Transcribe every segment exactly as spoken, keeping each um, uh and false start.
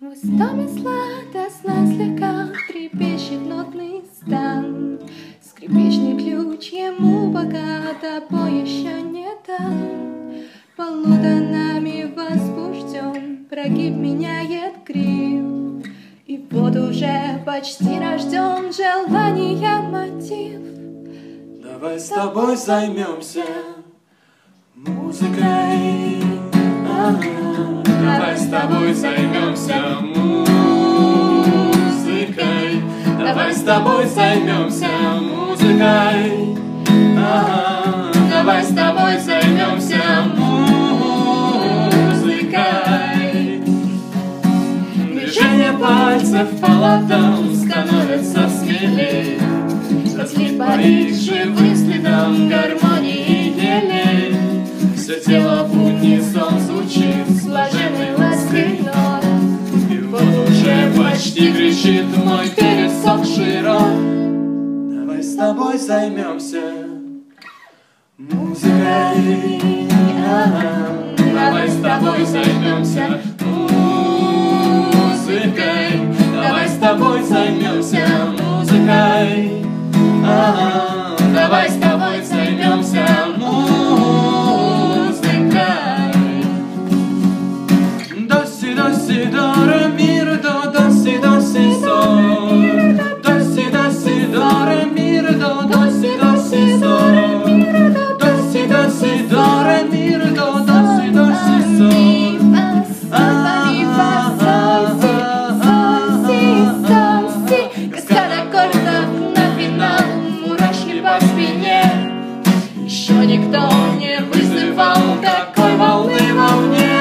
Устами сладостно слегка трепещет нотный стан. Скрипичный ключ ему пока тобой еще не дан. Полутонами возбужден, прогиб меняет гриф. И вот уже почти рожден желания мотив. Давай с тобой займемся музыкой. А-а-а. Давай с тобой займемся музыкой. Давай с тобой займемся музыкой. А-а-а. Давай с тобой займемся музыкой. Движение пальцев по ладам становятся смелее. Разлив по их живым следам гармонии елей. Все тело в унисон звучит сложенной лаской нот. И вот уже почти кричит мой пересохший рот. Давай с тобой займемся музыкой. А-а-а. Давай с тобой займемся музыкой. Давай с тобой займемся музыкой. А-а-а. Давай с тобой займемся музыкой. До-си, до-си, до-ре, ми, ре, до, до-си, до-си, соль. До-си, до-си, до-ре, ми, ре, до, до-си, до-си, соль. До-си, до-си, до-ре, ми, ре, до, до-си, до-си, соль. Каскад аккордов на финал, мурашки по спине. Еще никто не вызывал такой волны во мне.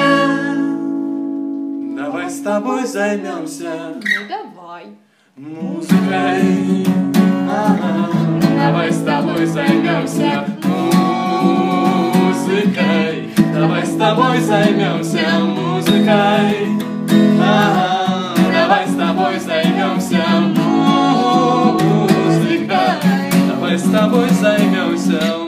Давай с тобой займемся Ну давай музыкой. А-а-а. Давай с тобой займемся музыкой. Давай с тобой займемся музыкой. А-а-а. Давай с тобой займемся музыкой. Давай с тобой займемся